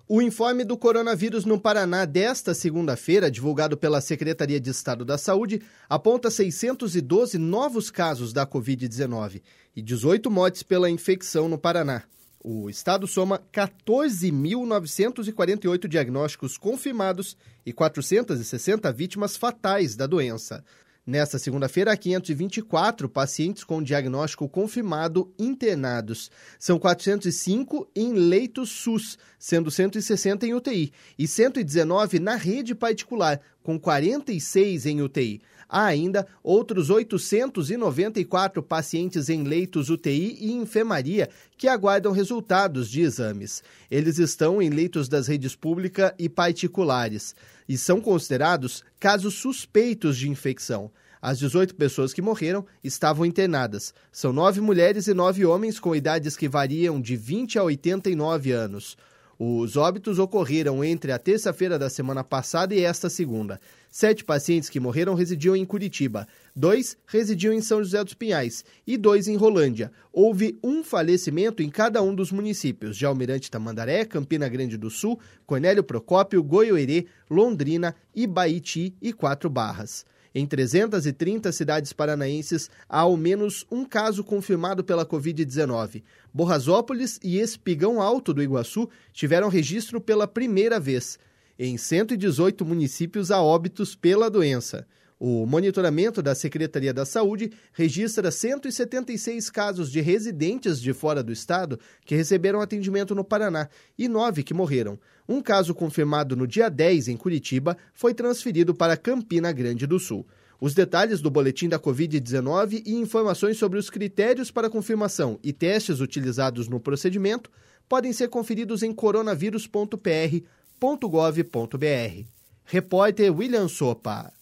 O informe do coronavírus no Paraná desta segunda-feira, divulgado pela Secretaria de Estado da Saúde, aponta 612 novos casos da Covid-19 e 18 mortes pela infecção no Paraná. O estado soma 14.948 diagnósticos confirmados e 460 vítimas fatais da doença. Nesta segunda-feira, há 524 pacientes com diagnóstico confirmado internados. São 405 em leitos SUS, sendo 160 em UTI, e 119 na rede particular, com 46 em UTI. Há ainda outros 894 pacientes em leitos UTI e enfermaria que aguardam resultados de exames. Eles estão em leitos das redes pública e particulares e são considerados casos suspeitos de infecção. As 18 pessoas que morreram estavam internadas. São 9 mulheres e 9 homens com idades que variam de 20 a 89 anos. Os óbitos ocorreram entre a terça-feira da semana passada e esta segunda. 7 pacientes que morreram residiam em Curitiba, 2 residiam em São José dos Pinhais e 2 em Rolândia. Houve um falecimento em cada um dos municípios de Almirante Tamandaré, Campina Grande do Sul, Cornélio Procópio, Goiôerê, Londrina, Ibaiti e 4 Barras. Em 330 cidades paranaenses, há ao menos um caso confirmado pela Covid-19. Borrasópolis e Espigão Alto do Iguaçu tiveram registro pela primeira vez. Em 118 municípios há óbitos pela doença. O monitoramento da Secretaria da Saúde registra 176 casos de residentes de fora do estado que receberam atendimento no Paraná e 9 que morreram. Um caso confirmado no dia 10 em Curitiba foi transferido para Campina Grande do Sul. Os detalhes do boletim da Covid-19 e informações sobre os critérios para confirmação e testes utilizados no procedimento podem ser conferidos em coronavírus.pr.gov.br. Repórter William Sopa.